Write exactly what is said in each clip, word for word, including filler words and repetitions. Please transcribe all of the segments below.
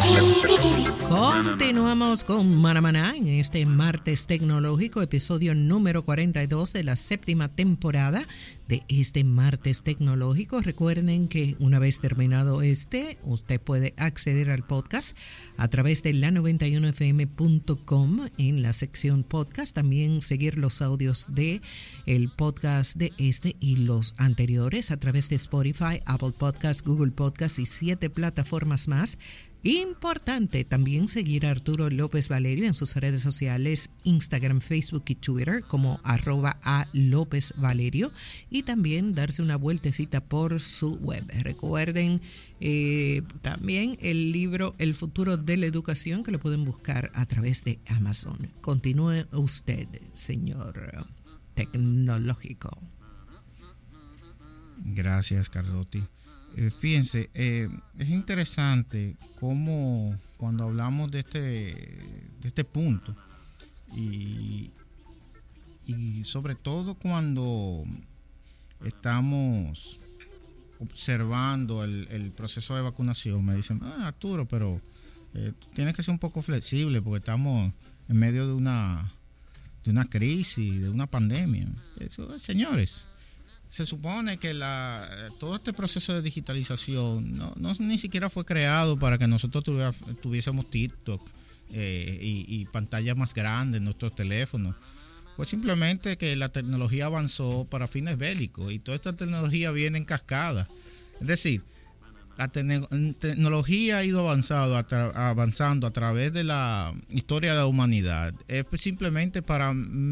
Continuamos con Manamaná en este martes tecnológico, episodio número cuarenta y dos de la séptima temporada de este martes tecnológico. Recuerden que una vez terminado este, usted puede acceder al podcast a través de la noventa y uno f m punto com en la sección podcast. También seguir los audios de el podcast de este y los anteriores a través de Spotify, Apple Podcasts, Google Podcasts y siete plataformas más. Importante también seguir a Arturo López Valerio en sus redes sociales, Instagram, Facebook y Twitter como arroba a López Valerio, y también darse una vueltecita por su web. Recuerden eh, también el libro El futuro de la educación, que lo pueden buscar a través de Amazon. Continúe usted, señor tecnológico. Gracias, Cardotti. Eh, fíjense, eh, es interesante cómo cuando hablamos de este, de este punto y, y sobre todo cuando estamos observando el, el proceso de vacunación, me dicen, ah, Arturo, pero eh, tú tienes que ser un poco flexible porque estamos en medio de una, de una crisis, de una pandemia. Eso, señores, se supone que la, todo este proceso de digitalización no, no ni siquiera fue creado para que nosotros tuviera, tuviésemos TikTok eh, y, y pantallas más grandes en nuestros teléfonos. Fue simplemente que la tecnología avanzó para fines bélicos y toda esta tecnología viene en cascada. Es decir, la te- tecnología ha ido avanzado a tra- avanzando a través de la historia de la humanidad. Es simplemente para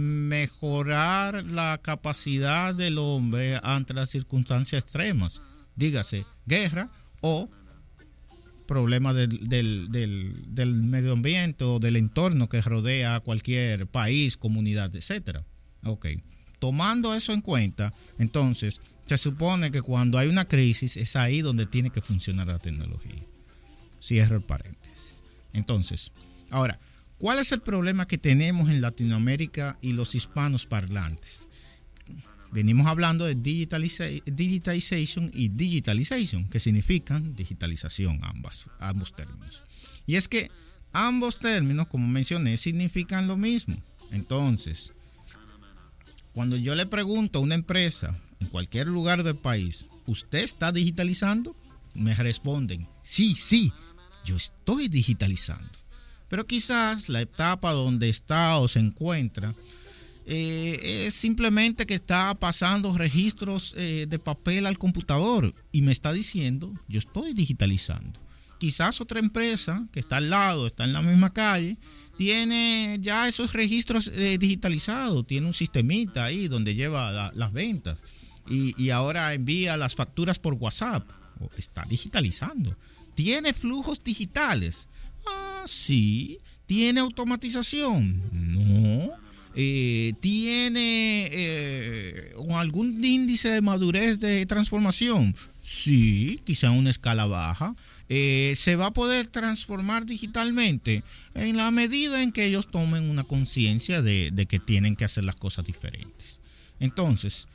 mejorar la capacidad del hombre ante las circunstancias extremas, dígase guerra o problemas del, del, del, del medio ambiente o del entorno que rodea a cualquier país, comunidad, etcétera. Okay. Tomando eso en cuenta, entonces se supone que cuando hay una crisis es ahí donde tiene que funcionar la tecnología. Cierro el paréntesis. Entonces, ahora, ¿cuál es el problema que tenemos en Latinoamérica y los hispanos parlantes? Venimos hablando de digitaliza- digitalization y digitalization, que significan digitalización, ambas, ambos términos. Y es que ambos términos, como mencioné, significan lo mismo. Entonces, cuando yo le pregunto a una empresa en cualquier lugar del país, ¿usted está digitalizando? Me responden, sí, sí, yo estoy digitalizando. Pero quizás la etapa donde está o se encuentra eh, es simplemente que está pasando registros eh, de papel al computador y me está diciendo, yo estoy digitalizando. Quizás otra empresa que está al lado, está en la misma calle, tiene ya esos registros eh, digitalizados, tiene un sistemita ahí donde lleva la, las ventas y, y ahora envía las facturas por WhatsApp. Oh, está digitalizando. ¿Tiene flujos digitales? Ah, sí. ¿Tiene automatización? No. Eh, ¿Tiene eh, algún índice de madurez de transformación? Sí, quizá una escala baja. Eh, ¿Se va a poder transformar digitalmente? En la medida en que ellos tomen una conciencia de, de que tienen que hacer las cosas diferentes. Entonces,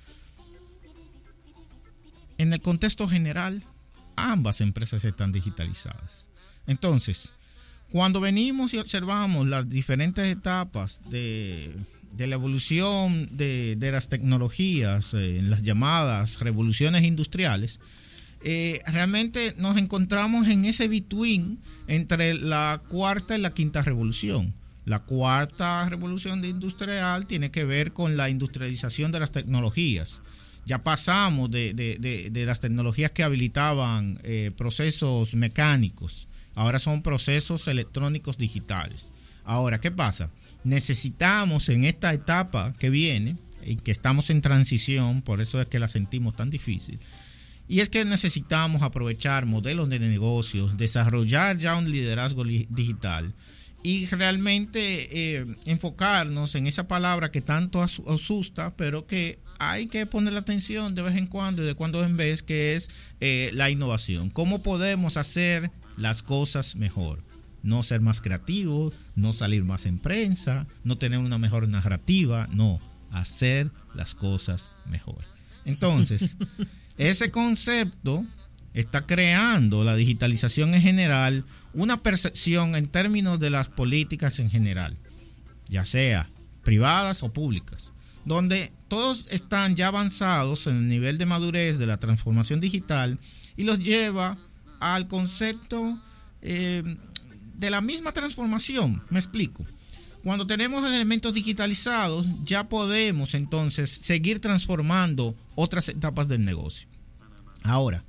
en el contexto general, ambas empresas están digitalizadas. Entonces, cuando venimos y observamos las diferentes etapas de, de la evolución de, de las tecnologías, eh, en las llamadas revoluciones industriales, eh, realmente nos encontramos en ese between entre la cuarta y la quinta revolución. La cuarta revolución industrial tiene que ver con la industrialización de las tecnologías. Ya pasamos de, de, de, de las tecnologías que habilitaban eh, procesos mecánicos. Ahora son procesos electrónicos digitales. Ahora, ¿qué pasa? Necesitamos en esta etapa que viene, en que estamos en transición, por eso es que la sentimos tan difícil, y es que necesitamos aprovechar modelos de negocios, desarrollar ya un liderazgo li- digital y realmente eh, enfocarnos en esa palabra que tanto as- asusta, pero que hay que ponerle atención de vez en cuando y de cuando en vez, que es eh, la innovación. ¿Cómo podemos hacer las cosas mejor? No ser más creativos, no salir más en prensa, no tener una mejor narrativa, no, hacer las cosas mejor. Entonces, ese concepto está creando la digitalización en general una percepción en términos de las políticas en general, ya sea privadas o públicas, donde todos están ya avanzados en el nivel de madurez de la transformación digital y los lleva al concepto eh, de la misma transformación. Me explico. Cuando tenemos elementos digitalizados, ya podemos entonces seguir transformando otras etapas del negocio. Ahora,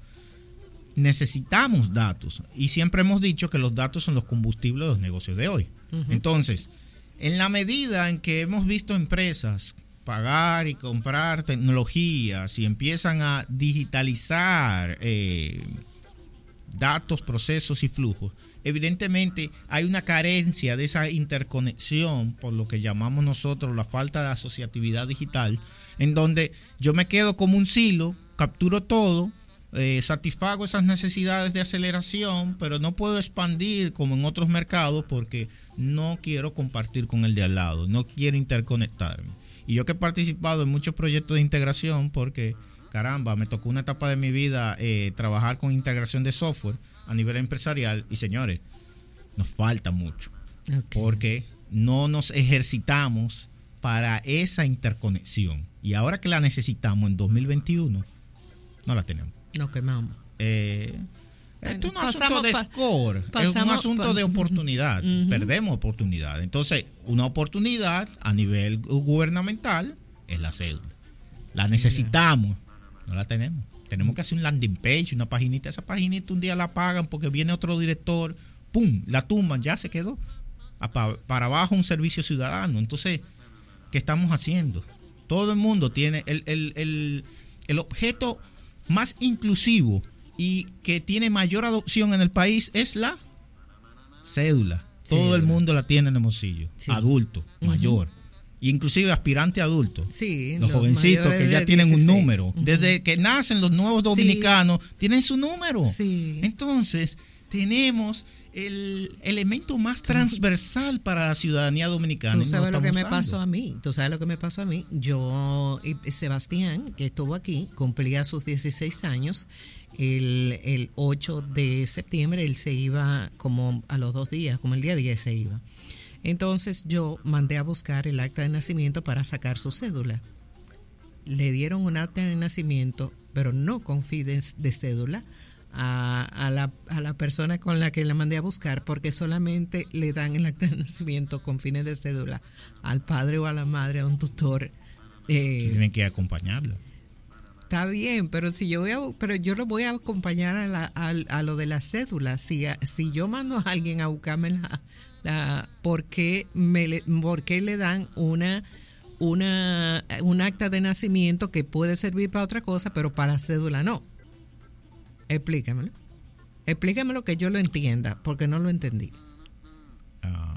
necesitamos datos y siempre hemos dicho que los datos son los combustibles de los negocios de hoy. Uh-huh. Entonces, en la medida en que hemos visto empresas pagar y comprar tecnologías y empiezan a digitalizar eh, datos, procesos y flujos, evidentemente hay una carencia de esa interconexión, por lo que llamamos nosotros la falta de asociatividad digital, en donde yo me quedo como un silo, capturo todo, eh, satisfago esas necesidades de aceleración, pero no puedo expandir como en otros mercados porque no quiero compartir con el de al lado, no quiero interconectarme. Y yo que he participado en muchos proyectos de integración porque, caramba, me tocó una etapa de mi vida eh, trabajar con integración de software a nivel empresarial y, señores, nos falta mucho. Okay. Porque no nos ejercitamos para esa interconexión. Y ahora que la necesitamos en dos mil veintiuno, no la tenemos. No quemamos. Eh, bueno, esto no es un asunto de score, es un asunto pa- de oportunidad. Uh-huh. Perdemos oportunidad. Entonces, una oportunidad a nivel gubernamental es la cédula. La necesitamos, no la tenemos. Tenemos que hacer un landing page, una paginita. Esa paginita un día la pagan porque viene otro director, pum, la tumban, ya se quedó. Pa- para abajo un servicio ciudadano. Entonces, ¿qué estamos haciendo? Todo el mundo tiene el, el, el, el objeto más inclusivo y que tiene mayor adopción en el país es la cédula. Sí, todo el mundo la tiene en el bolsillo. Sí. Adulto, uh-huh. mayor, inclusive aspirante adulto. Sí, los, los jovencitos que ya tienen dieciséis. Un número. Uh-huh. Desde que nacen los nuevos dominicanos, sí. tienen su número. Sí. Entonces, tenemos el elemento más transversal para la ciudadanía dominicana. Tú sabes lo que me pasó a mí. Tú sabes lo que me pasó a mí. Yo, Sebastián, que estuvo aquí, cumplía sus dieciséis años. El, el ocho de septiembre él se iba como a los dos días, como el día diez se iba. Entonces yo mandé a buscar el acta de nacimiento para sacar su cédula. Le dieron un acta de nacimiento, pero no con fines de cédula, a, a, la, a la persona con la que la mandé a buscar, porque solamente le dan el acta de nacimiento con fines de cédula al padre o a la madre, a un tutor. Eh, tienen que acompañarlo. Está bien, pero si yo voy a, pero yo lo voy a acompañar a, la, a, a lo de la cédula. Si, si yo mando a alguien a buscarme la, la ¿por qué me le, por qué le dan una una un acta de nacimiento que puede servir para otra cosa, pero para cédula no? Explícamelo. Explícamelo que yo lo entienda, porque no lo entendí. Uh.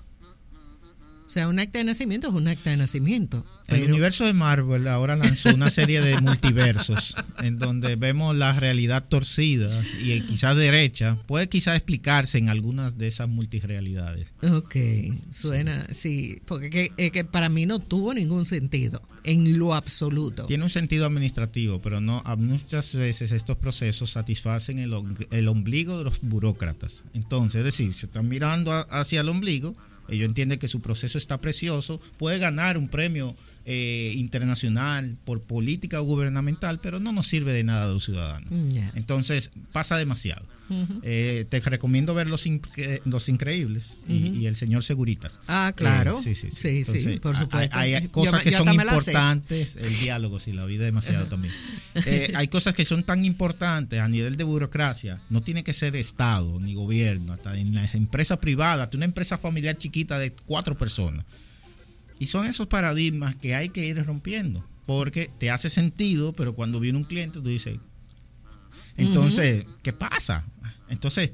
O sea, un acta de nacimiento es un acta de nacimiento. El pero... universo de Marvel ahora lanzó una serie de multiversos en donde vemos la realidad torcida y quizás derecha. Puede quizás explicarse en algunas de esas multirealidades. Ok, suena, sí, sí porque que, es que para mí no tuvo ningún sentido en lo absoluto. Tiene un sentido administrativo, pero no muchas veces estos procesos satisfacen el, el ombligo de los burócratas. Entonces, es decir, se están mirando a, hacia el ombligo. Ellos entienden que su proceso está precioso, puede ganar un premio eh, internacional por política gubernamental, pero no nos sirve de nada a los ciudadanos. Yeah. Entonces pasa demasiado. Uh-huh. Eh, te recomiendo ver Los, Inc- los Increíbles y, uh-huh. y El Señor Seguritas. Ah, claro. Eh, sí, sí, sí. sí, Entonces, sí, por supuesto. Hay, hay cosas yo, que yo son importantes. El diálogo, sí, la vida demasiado también. Eh, hay cosas que son tan importantes a nivel de burocracia. No tiene que ser Estado ni gobierno, hasta en las empresas privadas, una empresa familiar chiquita de cuatro personas. Y son esos paradigmas que hay que ir rompiendo, porque te hace sentido, pero cuando viene un cliente tú dices, entonces, uh-huh. ¿qué pasa? Entonces,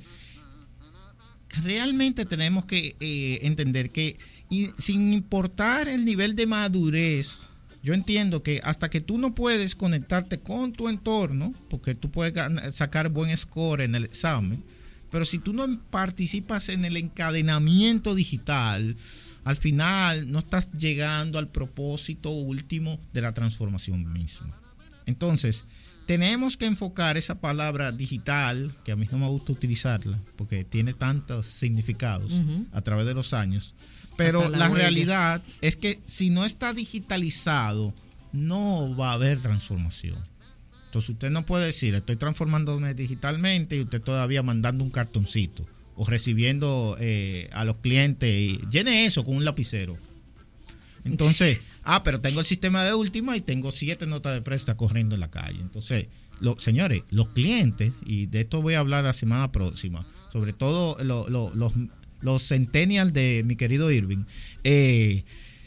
realmente tenemos que eh, entender que y, sin importar el nivel de madurez, yo entiendo que hasta que tú no puedes conectarte con tu entorno, porque tú puedes ganar, sacar buen score en el examen, pero si tú no participas en el encadenamiento digital, al final no estás llegando al propósito último de la transformación misma. Entonces, tenemos que enfocar esa palabra digital, que a mí no me gusta utilizarla, porque tiene tantos significados uh-huh. a través de los años, pero la, la realidad es que si no está digitalizado, no va a haber transformación. Entonces usted no puede decir, estoy transformándome digitalmente y usted todavía mandando un cartoncito o recibiendo eh, a los clientes, y llene eso con un lapicero. Entonces, ah, pero tengo el sistema de última y tengo siete notas de prensa corriendo en la calle. Entonces, lo, señores, los clientes, y de esto voy a hablar la semana próxima, sobre todo lo, lo, los, los centennials de mi querido Irving, eh,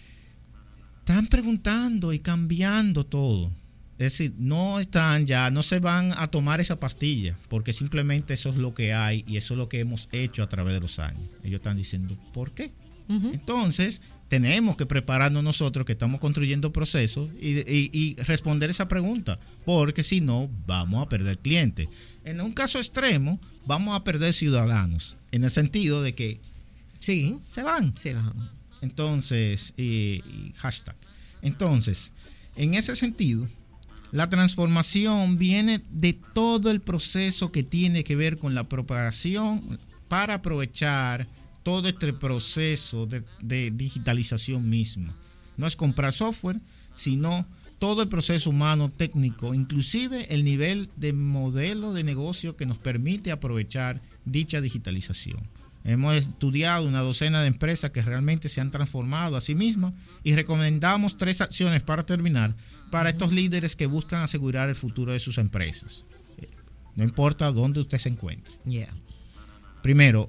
están preguntando y cambiando todo. Es decir, no están ya, no se van a tomar esa pastilla, porque simplemente eso es lo que hay y eso es lo que hemos hecho a través de los años. Ellos están diciendo, ¿por qué? Uh-huh. Entonces, tenemos que prepararnos nosotros que estamos construyendo procesos y, y, y responder esa pregunta, porque si no, vamos a perder clientes. En un caso extremo, vamos a perder ciudadanos, en el sentido de que sí, se van. Se van. Entonces, y, y hashtag. Entonces, en ese sentido, la transformación viene de todo el proceso que tiene que ver con la propagación para aprovechar todo este proceso de, de digitalización mismo. No es comprar software, sino todo el proceso humano técnico, inclusive el nivel de modelo de negocio que nos permite aprovechar dicha digitalización. Hemos estudiado una docena de empresas que realmente se han transformado a sí mismas y recomendamos tres acciones para terminar para estos líderes que buscan asegurar el futuro de sus empresas. No importa dónde usted se encuentre. Yeah. Primero,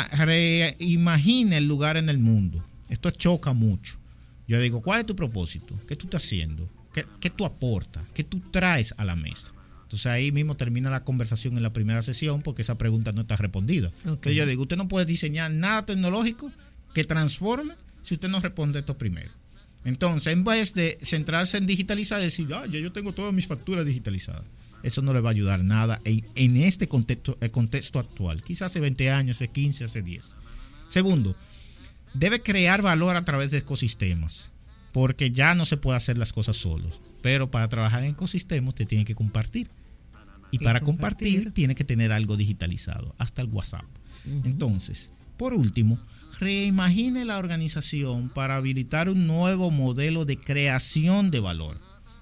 reimagine el lugar en el mundo. Esto choca mucho. Yo digo, ¿cuál es tu propósito? ¿Qué tú estás haciendo? ¿Qué, qué tú aportas? ¿Qué tú traes a la mesa? Entonces ahí mismo termina la conversación en la primera sesión porque esa pregunta no está respondida. Okay. Entonces yo digo, usted no puede diseñar nada tecnológico que transforme si usted no responde esto primero. Entonces, en vez de centrarse en digitalizar y decir, ah, yo, yo tengo todas mis facturas digitalizadas, eso no le va a ayudar nada en, en este contexto, el contexto actual. Quizás hace veinte años, hace quince, hace diez. Segundo, debe crear valor a través de ecosistemas, porque ya no se puede hacer las cosas solos. Pero para trabajar en ecosistemas usted tiene que compartir. Y para compartir, compartir tiene que tener algo digitalizado, hasta el WhatsApp. Uh-huh. Entonces, por último, reimagine la organización para habilitar un nuevo modelo de creación de valor.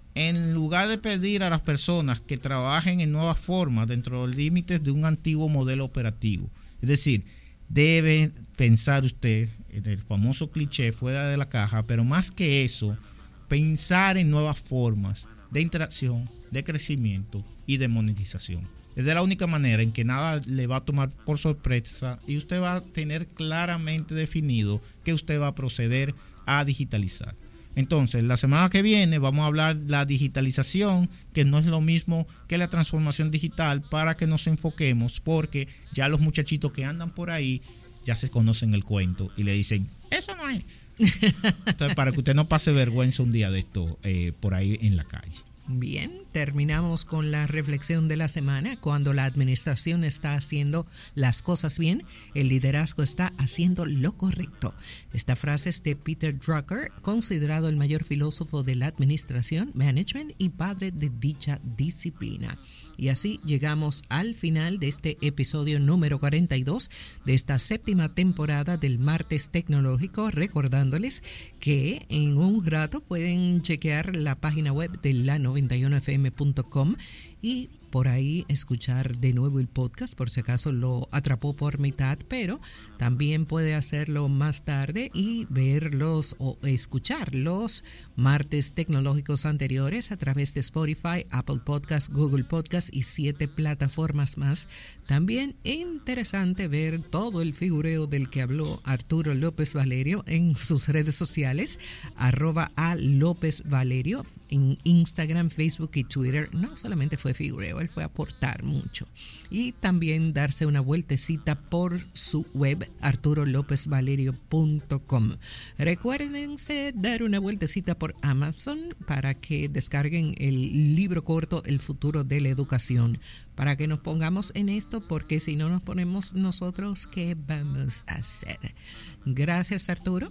En lugar de pedir a las personas que trabajen en nuevas formas dentro de los límites de un antiguo modelo operativo. Es decir, debe pensar usted en el famoso cliché fuera de la caja, pero más que eso, pensar en nuevas formas de interacción, de crecimiento y de monetización. Es de la única manera en que nada le va a tomar por sorpresa y usted va a tener claramente definido que usted va a proceder a digitalizar. Entonces, la semana que viene vamos a hablar de la digitalización, que no es lo mismo que la transformación digital, para que nos enfoquemos, porque ya los muchachitos que andan por ahí ya se conocen el cuento y le dicen, eso no es. Entonces, para que usted no pase vergüenza un día de esto eh, por ahí en la calle. Bien, terminamos con la reflexión de la semana. Cuando la administración está haciendo las cosas bien, el liderazgo está haciendo lo correcto. Esta frase es de Peter Drucker, considerado el mayor filósofo de la administración, management y padre de dicha disciplina. Y así llegamos al final de este episodio número cuarenta y dos de esta séptima temporada del Martes Tecnológico, recordándoles que en un rato pueden chequear la página web de la noventa y uno F M punto com y por ahí escuchar de nuevo el podcast por si acaso lo atrapó por mitad, pero también puede hacerlo más tarde y verlos o escuchar los martes tecnológicos anteriores a través de Spotify, Apple Podcast, Google Podcast y siete plataformas más. También interesante ver todo el figureo del que habló Arturo López Valerio en sus redes sociales, arroba a López Valerio, en Instagram, Facebook y Twitter. No solamente fue figureo, él fue a aportar mucho. Y también darse una vueltecita por su web, arturo lópez valerio punto com. Recuérdense dar una vueltecita por Amazon para que descarguen el libro corto El futuro de la educación, para que nos pongamos en esto, porque si no nos ponemos nosotros, ¿qué vamos a hacer? Gracias, Arturo.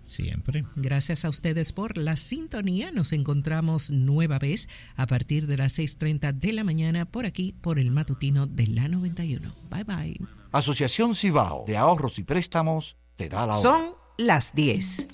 Siempre. Gracias a ustedes por la sintonía. Nos encontramos nueva vez a partir de las seis treinta de la mañana por aquí, por el matutino de la noventa y uno. Bye, bye. Asociación Cibao de Ahorros y Préstamos te da la hora. Son las diez.